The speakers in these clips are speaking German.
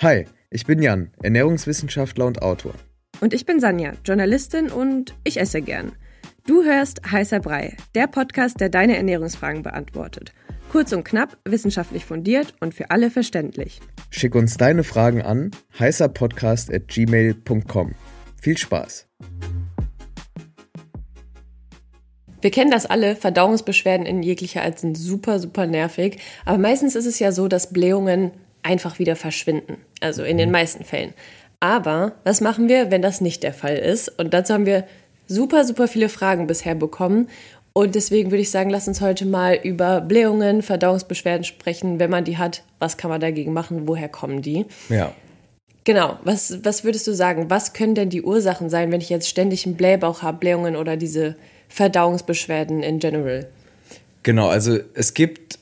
Hi, ich bin Jan, Ernährungswissenschaftler und Autor. Und ich bin Sanja, Journalistin und ich esse gern. Du hörst Heißer Brei, der Podcast, der deine Ernährungsfragen beantwortet. Kurz und knapp, wissenschaftlich fundiert und für alle verständlich. Schick uns deine Fragen an heißerpodcast@gmail.com. Viel Spaß! Wir kennen das alle, Verdauungsbeschwerden in jeglicher Art sind super, super nervig. Aber meistens ist es ja so, dass Blähungen einfach wieder verschwinden. Also in den meisten Fällen. Aber was machen wir, wenn das nicht der Fall ist? Und dazu haben wir super, super viele Fragen bisher bekommen. Und deswegen würde ich sagen, lass uns heute mal über Blähungen, Verdauungsbeschwerden sprechen. Wenn man die hat, was kann man dagegen machen? Woher kommen die? Ja. Genau, was würdest du sagen? Was können denn die Ursachen sein, wenn ich jetzt ständig einen Blähbauch habe, Blähungen oder diese Verdauungsbeschwerden in general? Genau, also es gibt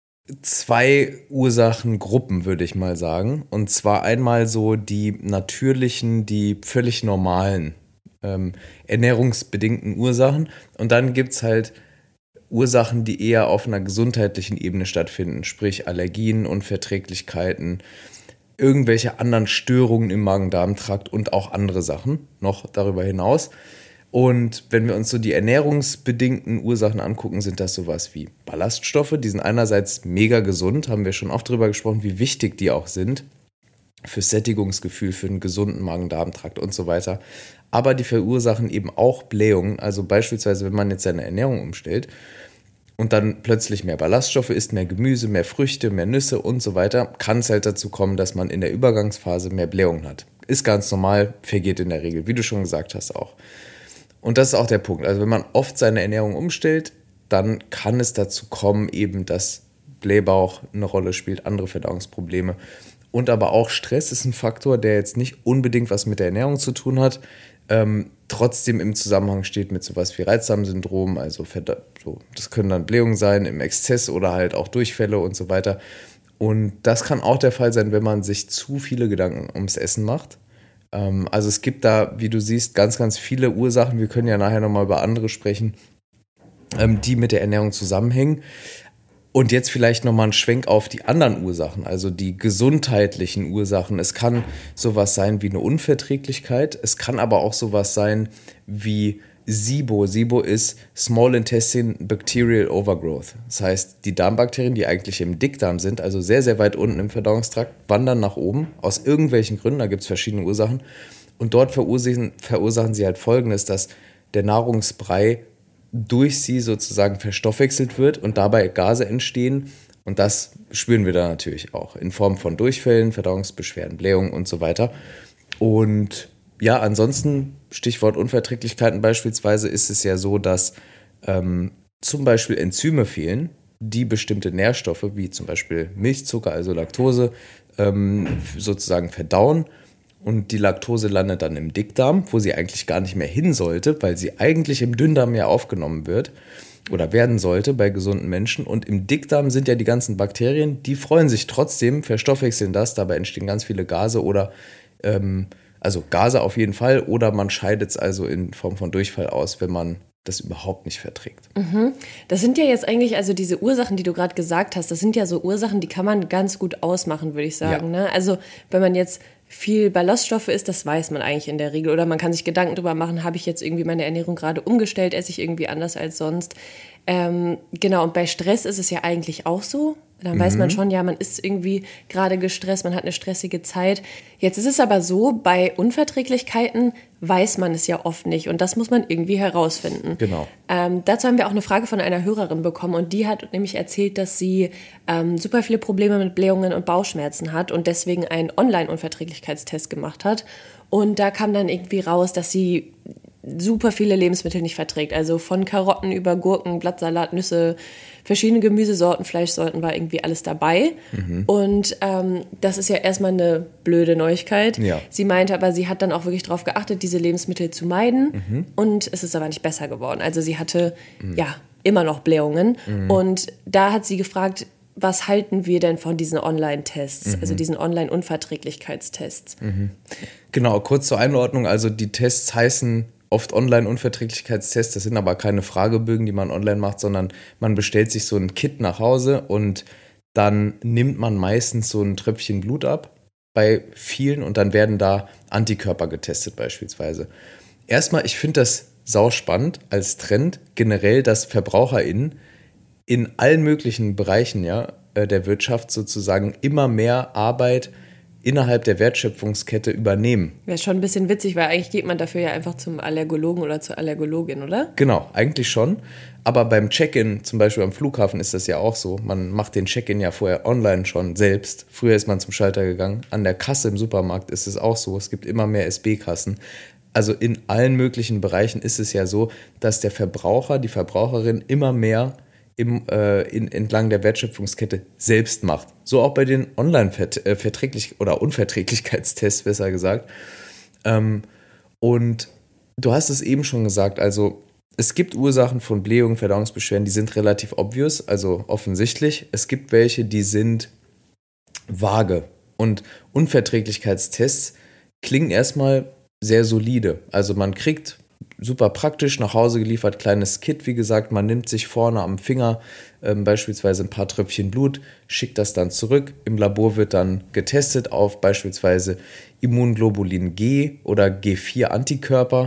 zwei Ursachengruppen, würde ich mal sagen. Und zwar einmal so die natürlichen, die völlig normalen ernährungsbedingten Ursachen. Und dann gibt es halt Ursachen, die eher auf einer gesundheitlichen Ebene stattfinden, sprich Allergien, Unverträglichkeiten, irgendwelche anderen Störungen im Magen-Darm-Trakt und auch andere Sachen noch darüber hinaus. Und wenn wir uns so die ernährungsbedingten Ursachen angucken, sind das sowas wie Ballaststoffe. Die sind einerseits mega gesund, haben wir schon oft darüber gesprochen, wie wichtig die auch sind fürs Sättigungsgefühl, für einen gesunden Magen-Darm-Trakt und so weiter. Aber die verursachen eben auch Blähungen. Also beispielsweise, wenn man jetzt seine Ernährung umstellt und dann plötzlich mehr Ballaststoffe isst, mehr Gemüse, mehr Früchte, mehr Nüsse und so weiter, kann es halt dazu kommen, dass man in der Übergangsphase mehr Blähungen hat. Ist ganz normal, vergeht in der Regel, wie du schon gesagt hast auch. Und das ist auch der Punkt. Also wenn man oft seine Ernährung umstellt, dann kann es dazu kommen, eben, dass Blähbauch eine Rolle spielt, andere Verdauungsprobleme. Und aber auch Stress ist ein Faktor, der jetzt nicht unbedingt was mit der Ernährung zu tun hat, trotzdem im Zusammenhang steht mit sowas wie Reizdarmsyndrom. Also das können dann Blähungen sein im Exzess oder halt auch Durchfälle und so weiter. Und das kann auch der Fall sein, wenn man sich zu viele Gedanken ums Essen macht. Also es gibt da, wie du siehst, ganz, ganz viele Ursachen. Wir können ja nachher nochmal über andere sprechen, die mit der Ernährung zusammenhängen. Und jetzt vielleicht nochmal ein Schwenk auf die anderen Ursachen, also die gesundheitlichen Ursachen. Es kann sowas sein wie eine Unverträglichkeit. Es kann aber auch sowas sein wie SIBO. SIBO ist Small Intestine Bacterial Overgrowth. Das heißt, die Darmbakterien, die eigentlich im Dickdarm sind, also sehr, sehr weit unten im Verdauungstrakt, wandern nach oben aus irgendwelchen Gründen. Da gibt es verschiedene Ursachen. Und dort verursachen sie halt Folgendes, dass der Nahrungsbrei durch sie sozusagen verstoffwechselt wird und dabei Gase entstehen. Und das spüren wir da natürlich auch in Form von Durchfällen, Verdauungsbeschwerden, Blähungen und so weiter. Und ja, ansonsten, Stichwort Unverträglichkeiten beispielsweise, ist es ja so, dass zum Beispiel Enzyme fehlen, die bestimmte Nährstoffe, wie zum Beispiel Milchzucker, also Laktose, sozusagen verdauen. Und die Laktose landet dann im Dickdarm, wo sie eigentlich gar nicht mehr hin sollte, weil sie eigentlich im Dünndarm ja aufgenommen wird oder werden sollte bei gesunden Menschen. Und im Dickdarm sind ja die ganzen Bakterien, die freuen sich trotzdem, verstoffwechseln das, dabei entstehen ganz viele Gase oder also Gase auf jeden Fall, oder man scheidet es also in Form von Durchfall aus, wenn man das überhaupt nicht verträgt. Das sind ja jetzt eigentlich, also diese Ursachen, die du gerade gesagt hast, das sind ja so Ursachen, die kann man ganz gut ausmachen, würde ich sagen. Ja. Ne? Also wenn man jetzt viel Ballaststoffe isst, das weiß man eigentlich in der Regel. Oder man kann sich Gedanken darüber machen, habe ich jetzt irgendwie meine Ernährung gerade umgestellt, esse ich irgendwie anders als sonst. Genau, und bei Stress ist es ja eigentlich auch so. Dann weiß man schon, ja, man ist irgendwie gerade gestresst, man hat eine stressige Zeit. Jetzt ist es aber so, bei Unverträglichkeiten weiß man es ja oft nicht und das muss man irgendwie herausfinden. Genau. Dazu haben wir auch eine Frage von einer Hörerin bekommen und die hat nämlich erzählt, dass sie super viele Probleme mit Blähungen und Bauchschmerzen hat und deswegen einen Online-Unverträglichkeitstest gemacht hat. Und da kam dann irgendwie raus, dass sie super viele Lebensmittel nicht verträgt. Also von Karotten über Gurken, Blattsalat, Nüsse, verschiedene Gemüsesorten, Fleischsorten war irgendwie alles dabei. Und das ist ja erstmal eine blöde Neuigkeit. Ja. Sie meinte aber, sie hat dann auch wirklich darauf geachtet, diese Lebensmittel zu meiden. Und es ist aber nicht besser geworden. Also sie hatte ja immer noch Blähungen. Und da hat sie gefragt, was halten wir denn von diesen Online-Tests, also diesen Online-Unverträglichkeitstests? Genau, kurz zur Einordnung. Also die Tests heißen oft Online-Unverträglichkeitstests. Das sind aber keine Fragebögen, die man online macht, sondern man bestellt sich so ein Kit nach Hause und dann nimmt man meistens so ein Tröpfchen Blut ab bei vielen und dann werden da Antikörper getestet beispielsweise. Erstmal, ich finde das sauspannend als Trend generell, dass VerbraucherInnen in allen möglichen Bereichen der Wirtschaft sozusagen immer mehr Arbeit innerhalb der Wertschöpfungskette übernehmen. Wäre schon ein bisschen witzig, weil eigentlich geht man dafür ja einfach zum Allergologen oder zur Allergologin, oder? Genau, eigentlich schon. Aber beim Check-in, zum Beispiel am Flughafen, ist das ja auch so. Man macht den Check-in ja vorher online schon selbst. Früher ist man zum Schalter gegangen. An der Kasse im Supermarkt ist es auch so. Es gibt immer mehr SB-Kassen. Also in allen möglichen Bereichen ist es ja so, dass der Verbraucher, die Verbraucherin immer mehr entlang der Wertschöpfungskette selbst macht. So auch bei den Online-Verträglich- oder Unverträglichkeitstests, besser gesagt. Und du hast es eben schon gesagt, also es gibt Ursachen von Blähungen, Verdauungsbeschwerden, die sind relativ obvious, also offensichtlich. Es gibt welche, die sind vage. Und Unverträglichkeitstests klingen erstmal sehr solide. Also man kriegt super praktisch nach Hause geliefert, kleines Kit, wie gesagt, man nimmt sich vorne am Finger beispielsweise ein paar Tröpfchen Blut, schickt das dann zurück. Im Labor wird dann getestet auf beispielsweise Immunglobulin G oder G4 Antikörper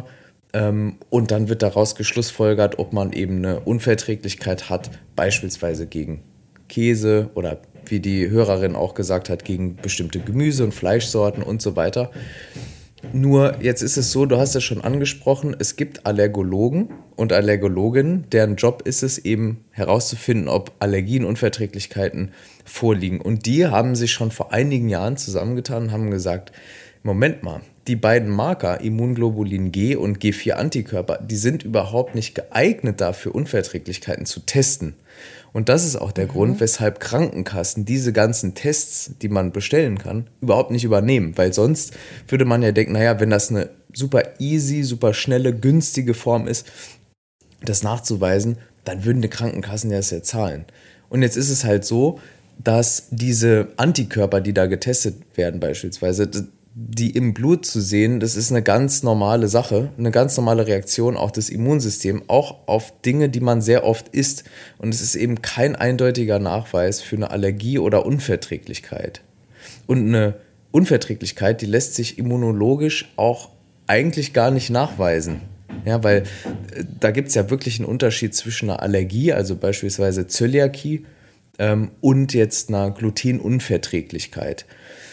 und dann wird daraus geschlussfolgert, ob man eben eine Unverträglichkeit hat, beispielsweise gegen Käse oder wie die Hörerin auch gesagt hat, gegen bestimmte Gemüse- und Fleischsorten und so weiter. Nur jetzt ist es so, du hast es schon angesprochen, es gibt Allergologen und Allergologinnen, deren Job ist es eben herauszufinden, ob Allergien, Unverträglichkeiten vorliegen. Und die haben sich schon vor einigen Jahren zusammengetan und haben gesagt, Moment mal, die beiden Marker, Immunglobulin G und G4 Antikörper, die sind überhaupt nicht geeignet dafür, Unverträglichkeiten zu testen. Und das ist auch der Grund, weshalb Krankenkassen diese ganzen Tests, die man bestellen kann, überhaupt nicht übernehmen. Weil sonst würde man ja denken, naja, wenn das eine super easy, super schnelle, günstige Form ist, das nachzuweisen, dann würden die Krankenkassen das ja zahlen. Und jetzt ist es halt so, dass diese Antikörper, die da getestet werden beispielsweise, die im Blut zu sehen, das ist eine ganz normale Sache, eine ganz normale Reaktion auch des Immunsystems, auch auf Dinge, die man sehr oft isst. Und es ist eben kein eindeutiger Nachweis für eine Allergie oder Unverträglichkeit. Und eine Unverträglichkeit, die lässt sich immunologisch auch eigentlich gar nicht nachweisen. Ja, weil da gibt es ja wirklich einen Unterschied zwischen einer Allergie, also beispielsweise Zöliakie, und jetzt einer Glutenunverträglichkeit.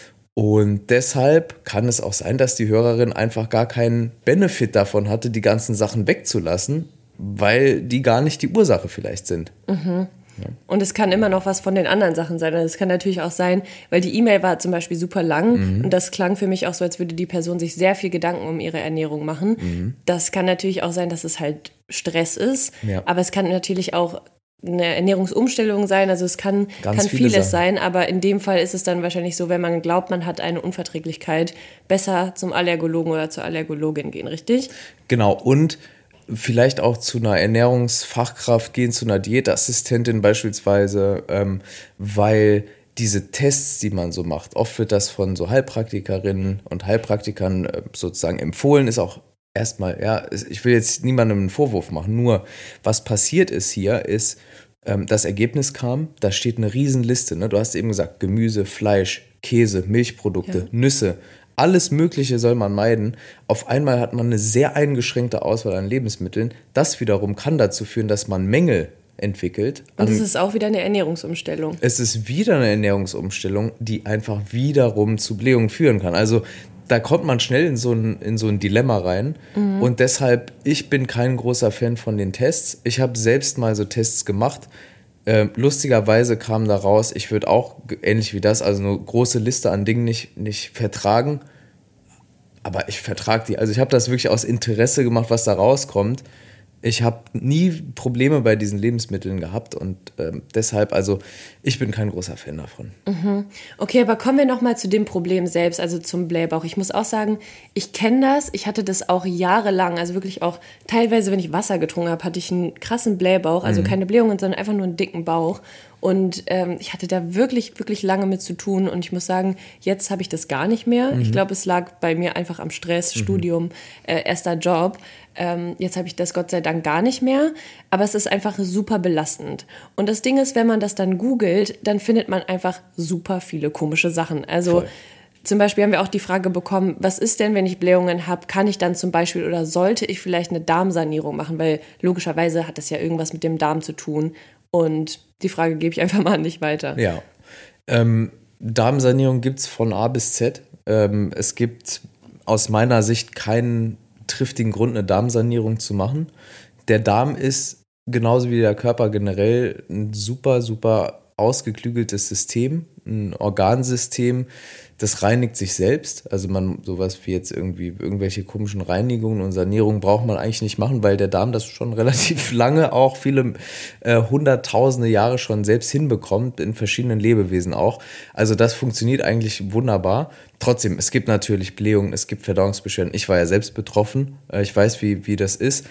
Und deshalb kann es auch sein, dass die Hörerin einfach gar keinen Benefit davon hatte, die ganzen Sachen wegzulassen, weil die gar nicht die Ursache vielleicht sind. Mhm. Ja. Und es kann immer noch was von den anderen Sachen sein. Also es kann natürlich auch sein, weil die E-Mail war zum Beispiel super lang und das klang für mich auch so, als würde die Person sich sehr viel Gedanken um ihre Ernährung machen. Das kann natürlich auch sein, dass es halt Stress ist, aber es kann natürlich auch eine Ernährungsumstellung sein, also es kann vieles sein, aber in dem Fall ist es dann wahrscheinlich so, wenn man glaubt, man hat eine Unverträglichkeit, besser zum Allergologen oder zur Allergologin gehen, richtig? Genau, und vielleicht auch zu einer Ernährungsfachkraft gehen, zu einer Diätassistentin beispielsweise, weil diese Tests, die man so macht, oft wird das von so Heilpraktikerinnen und Heilpraktikern sozusagen empfohlen, ist auch erstmal, ja, ich will jetzt niemandem einen Vorwurf machen, nur was passiert ist hier, ist, das Ergebnis kam, da steht eine Riesenliste, ne? Du hast eben gesagt, Gemüse, Fleisch, Käse, Milchprodukte, Nüsse, alles Mögliche soll man meiden. Auf einmal hat man eine sehr eingeschränkte Auswahl an Lebensmitteln. Das wiederum kann dazu führen, dass man Mängel entwickelt. Und es ist auch wieder eine Ernährungsumstellung. Es ist wieder eine Ernährungsumstellung, die einfach wiederum zu Blähungen führen kann. Also da kommt man schnell in so ein Dilemma rein. Und deshalb, ich bin kein großer Fan von den Tests. Ich habe selbst mal so Tests gemacht. Lustigerweise kam da raus, ich würde auch, ähnlich wie das, also eine große Liste an Dingen nicht vertragen. Aber ich vertrage die. Also ich habe das wirklich aus Interesse gemacht, was da rauskommt. Ich habe nie Probleme bei diesen Lebensmitteln gehabt und deshalb, also ich bin kein großer Fan davon. Okay, aber kommen wir nochmal zu dem Problem selbst, also zum Blähbauch. Ich muss auch sagen, ich kenne das, ich hatte das auch jahrelang, also wirklich auch teilweise, wenn ich Wasser getrunken habe, hatte ich einen krassen Blähbauch, also keine Blähungen, sondern einfach nur einen dicken Bauch. Und ich hatte da wirklich, wirklich lange mit zu tun. Und ich muss sagen, jetzt habe ich das gar nicht mehr. Ich glaube, es lag bei mir einfach am Stress, Studium, erster Job. Jetzt habe ich das Gott sei Dank gar nicht mehr. Aber es ist einfach super belastend. Und das Ding ist, wenn man das dann googelt, dann findet man einfach super viele komische Sachen. Also zum Beispiel haben wir auch die Frage bekommen, was ist denn, wenn ich Blähungen habe, kann ich dann zum Beispiel oder sollte ich vielleicht eine Darmsanierung machen, weil logischerweise hat das ja irgendwas mit dem Darm zu tun und die Frage gebe ich einfach mal an dich weiter. Ja, Darmsanierung gibt es von A bis Z. Es gibt aus meiner Sicht keinen triftigen Grund, eine Darmsanierung zu machen. Der Darm ist genauso wie der Körper generell ein super, super ausgeklügeltes System, ein Organsystem, das reinigt sich selbst. Also sowas wie jetzt irgendwelche komischen Reinigungen und Sanierungen braucht man eigentlich nicht machen, weil der Darm das schon relativ lange, auch viele hunderttausende Jahre schon selbst hinbekommt, in verschiedenen Lebewesen auch. Also das funktioniert eigentlich wunderbar. Trotzdem, es gibt natürlich Blähungen, es gibt Verdauungsbeschwerden. Ich war ja selbst betroffen, ich weiß, wie das ist.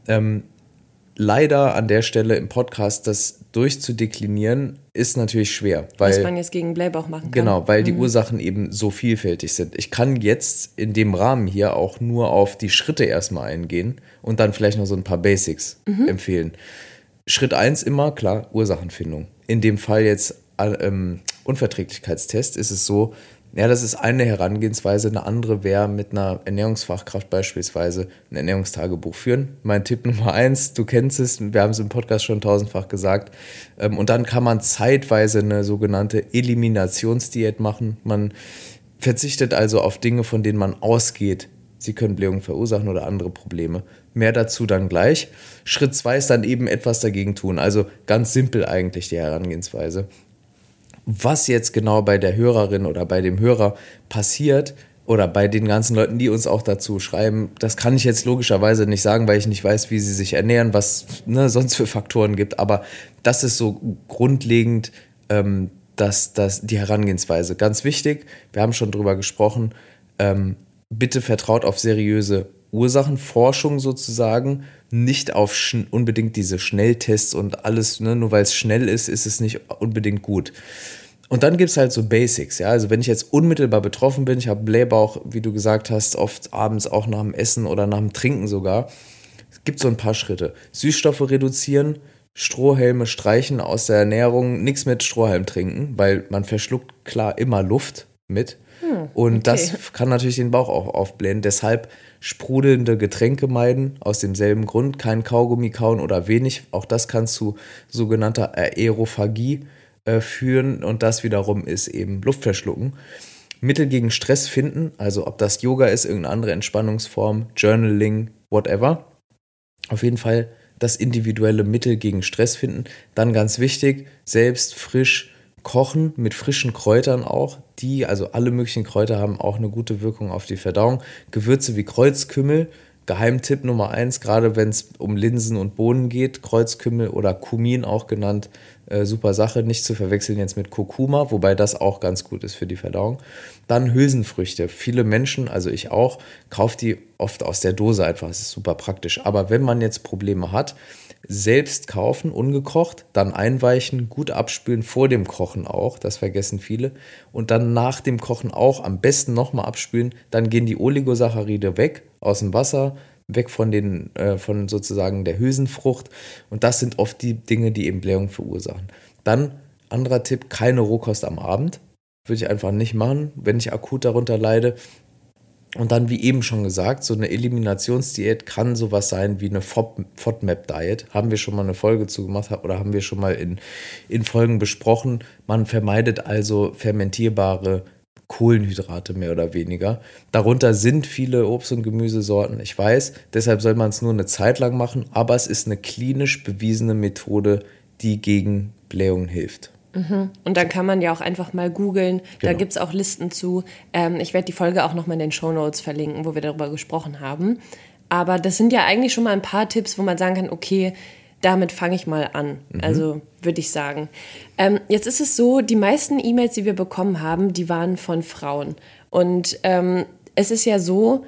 Leider an der Stelle im Podcast das durchzudeklinieren, ist natürlich schwer. Was man jetzt gegen Blähbauch machen kann. Genau, weil die Ursachen eben so vielfältig sind. Ich kann jetzt in dem Rahmen hier auch nur auf die Schritte erstmal eingehen und dann vielleicht noch so ein paar Basics empfehlen. Schritt 1 immer, klar, Ursachenfindung. In dem Fall jetzt Unverträglichkeitstest ist es so, ja, das ist eine Herangehensweise, eine andere wäre mit einer Ernährungsfachkraft beispielsweise ein Ernährungstagebuch führen. Mein Tipp Nummer 1, du kennst es, wir haben es im Podcast schon tausendfach gesagt. Und dann kann man zeitweise eine sogenannte Eliminationsdiät machen. Man verzichtet also auf Dinge, von denen man ausgeht, sie können Blähungen verursachen oder andere Probleme. Mehr dazu dann gleich. Schritt 2 ist dann eben etwas dagegen tun. Also ganz simpel eigentlich die Herangehensweise. Was jetzt genau bei der Hörerin oder bei dem Hörer passiert oder bei den ganzen Leuten, die uns auch dazu schreiben, das kann ich jetzt logischerweise nicht sagen, weil ich nicht weiß, wie sie sich ernähren, was sonst für Faktoren gibt. Aber das ist so grundlegend die Herangehensweise. Ganz wichtig, wir haben schon drüber gesprochen, bitte vertraut auf seriöse Ursachenforschung sozusagen, nicht auf unbedingt diese Schnelltests und alles, nur weil es schnell ist, ist es nicht unbedingt gut. Und dann gibt es halt so Basics, ja, also wenn ich jetzt unmittelbar betroffen bin, ich habe Blähbauch, wie du gesagt hast, oft abends auch nach dem Essen oder nach dem Trinken sogar, es gibt so ein paar Schritte. Süßstoffe reduzieren, Strohhalme streichen aus der Ernährung, nichts mit Strohhalm trinken, weil man verschluckt klar immer Luft mit. Und das kann natürlich den Bauch auch aufblähen. Deshalb sprudelnde Getränke meiden, aus demselben Grund. Kein Kaugummi kauen oder wenig. Auch das kann zu sogenannter Aerophagie führen. Und das wiederum ist eben Luftverschlucken. Mittel gegen Stress finden, also ob das Yoga ist, irgendeine andere Entspannungsform, Journaling, whatever. Auf jeden Fall das individuelle Mittel gegen Stress finden. Dann ganz wichtig, selbst frisch kochen mit frischen Kräutern auch. Also alle möglichen Kräuter haben auch eine gute Wirkung auf die Verdauung. Gewürze wie Kreuzkümmel, Geheimtipp Nummer 1, gerade wenn es um Linsen und Bohnen geht, Kreuzkümmel oder Kumin auch genannt, super Sache, nicht zu verwechseln jetzt mit Kurkuma, wobei das auch ganz gut ist für die Verdauung. Dann Hülsenfrüchte. Viele Menschen, also ich auch, kauft die oft aus der Dose einfach, das ist super praktisch. Aber wenn man jetzt Probleme hat, selbst kaufen, ungekocht, dann einweichen, gut abspülen, vor dem Kochen auch, das vergessen viele. Und dann nach dem Kochen auch am besten nochmal abspülen, dann gehen die Oligosaccharide weg aus dem Wasser, weg von sozusagen der Hülsenfrucht. Und das sind oft die Dinge, die eben Blähungen verursachen. Dann, anderer Tipp, keine Rohkost am Abend. Würde ich einfach nicht machen, wenn ich akut darunter leide. Und dann, wie eben schon gesagt, so eine Eliminationsdiät kann sowas sein wie eine FODMAP-Diet. Haben wir schon mal eine Folge zu gemacht oder haben wir schon mal in Folgen besprochen. Man vermeidet also fermentierbare Kohlenhydrate mehr oder weniger. Darunter sind viele Obst- und Gemüsesorten, ich weiß. Deshalb soll man es nur eine Zeit lang machen. Aber es ist eine klinisch bewiesene Methode, die gegen Blähungen hilft. Und dann kann man ja auch einfach mal googeln, da Genau. gibt es auch Listen zu. Ich werde die Folge auch nochmal in den Shownotes verlinken, wo wir darüber gesprochen haben. Aber das sind ja eigentlich schon mal ein paar Tipps, wo man sagen kann, okay, damit fange ich mal an. Also würde ich sagen. Jetzt ist es so, die meisten E-Mails, die wir bekommen haben, die waren von Frauen. Und es ist ja so,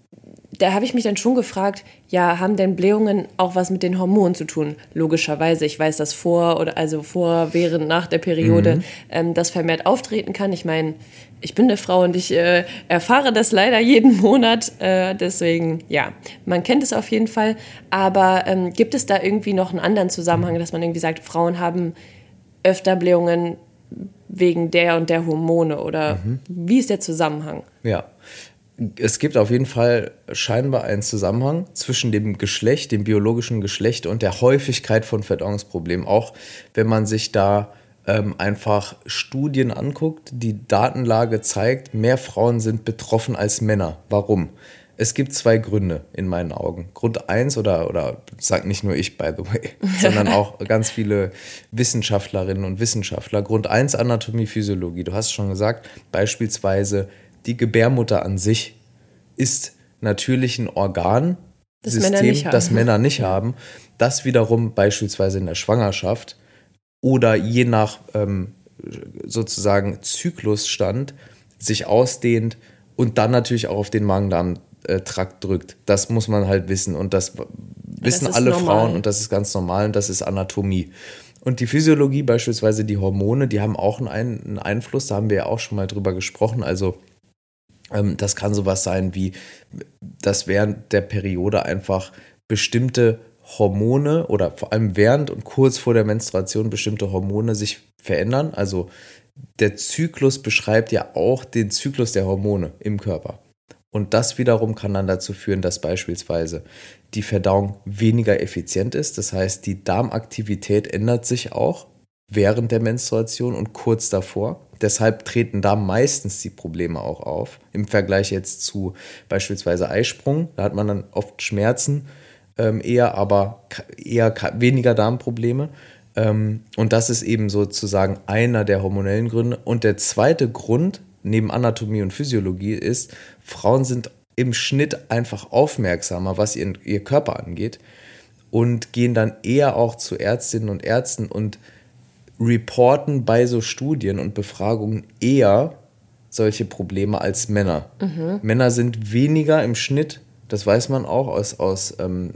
da habe ich mich dann schon gefragt, ja, haben denn Blähungen auch was mit den Hormonen zu tun? Logischerweise, ich weiß, dass vor, während, nach der Periode das vermehrt auftreten kann. Ich meine, ich bin eine Frau und ich erfahre das leider jeden Monat. Deswegen, ja, man kennt es auf jeden Fall. Aber gibt es da irgendwie noch einen anderen Zusammenhang, dass man irgendwie sagt, Frauen haben öfter Blähungen wegen der und der Hormone oder wie ist der Zusammenhang? Ja, es gibt auf jeden Fall scheinbar einen Zusammenhang zwischen dem Geschlecht, dem biologischen Geschlecht und der Häufigkeit von Verdauungsproblemen. Auch wenn man sich da einfach Studien anguckt, die Datenlage zeigt, mehr Frauen sind betroffen als Männer. Warum? Es gibt 2 Gründe in meinen Augen. Grund 1 oder sagt nicht nur ich, by the way, sondern auch ganz viele Wissenschaftlerinnen und Wissenschaftler. Grund 1 Anatomie, Physiologie. Du hast schon gesagt, beispielsweise die Gebärmutter an sich ist natürlich ein Organsystem, das Männer nicht haben, das wiederum beispielsweise in der Schwangerschaft oder je nach sozusagen Zyklusstand sich ausdehnt und dann natürlich auch auf den Magen-Darm-Trakt drückt. Das muss man halt wissen und das wissen alle Frauen und das ist ganz normal und das ist Anatomie. Und die Physiologie, beispielsweise die Hormone, die haben auch einen Einfluss, da haben wir ja auch schon mal drüber gesprochen, also das kann sowas sein wie, dass während der Periode einfach bestimmte Hormone oder vor allem während und kurz vor der Menstruation bestimmte Hormone sich verändern. Also der Zyklus beschreibt ja auch den Zyklus der Hormone im Körper. Und das wiederum kann dann dazu führen, dass beispielsweise die Verdauung weniger effizient ist. Das heißt, die Darmaktivität ändert sich auch während der Menstruation und kurz davor. Deshalb treten da meistens die Probleme auch auf. Im Vergleich jetzt zu beispielsweise Eisprung, da hat man dann oft Schmerzen, aber eher weniger Darmprobleme. Und das ist eben sozusagen einer der hormonellen Gründe. Und der zweite Grund, neben Anatomie und Physiologie, ist, Frauen sind im Schnitt einfach aufmerksamer, was ihr Körper angeht und gehen dann eher auch zu Ärztinnen und Ärzten und reporten bei so Studien und Befragungen eher solche Probleme als Männer. Männer sind weniger im Schnitt, das weiß man auch aus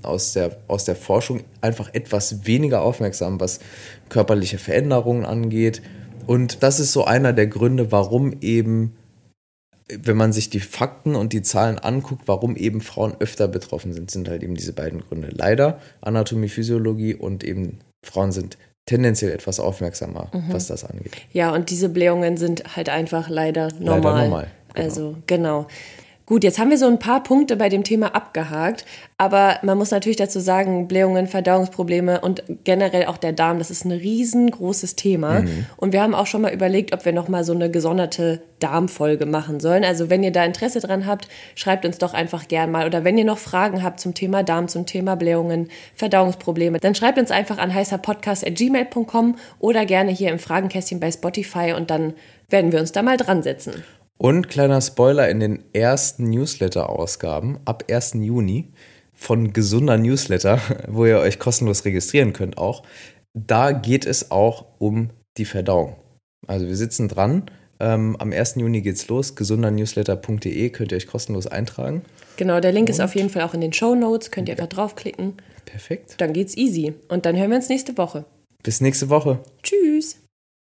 der Forschung, einfach etwas weniger aufmerksam, was körperliche Veränderungen angeht. Und das ist so einer der Gründe, warum eben, wenn man sich die Fakten und die Zahlen anguckt, warum eben Frauen öfter betroffen sind halt eben diese beiden Gründe. Leider Anatomie, Physiologie und eben Frauen sind tendenziell etwas aufmerksamer, was das angeht. Ja, und diese Blähungen sind halt einfach leider normal. Leider normal. Genau. Also, genau. Gut, jetzt haben wir so ein paar Punkte bei dem Thema abgehakt, aber man muss natürlich dazu sagen, Blähungen, Verdauungsprobleme und generell auch der Darm, das ist ein riesengroßes Thema. Und wir haben auch schon mal überlegt, ob wir nochmal so eine gesonderte Darmfolge machen sollen. Also wenn ihr da Interesse dran habt, schreibt uns doch einfach gern mal. Oder wenn ihr noch Fragen habt zum Thema Darm, zum Thema Blähungen, Verdauungsprobleme, dann schreibt uns einfach an heißerpodcast@gmail.com oder gerne hier im Fragenkästchen bei Spotify und dann werden wir uns da mal dran setzen. Und kleiner Spoiler, in den ersten Newsletter-Ausgaben ab 1. Juni von Gesunder Newsletter, wo ihr euch kostenlos registrieren könnt auch, da geht es auch um die Verdauung. Also wir sitzen dran, am 1. Juni geht's los, gesundernewsletter.de könnt ihr euch kostenlos eintragen. Genau, der Link ist auf jeden Fall auch in den Shownotes, könnt ihr einfach draufklicken. Perfekt. Dann geht's easy und dann hören wir uns nächste Woche. Bis nächste Woche. Tschüss.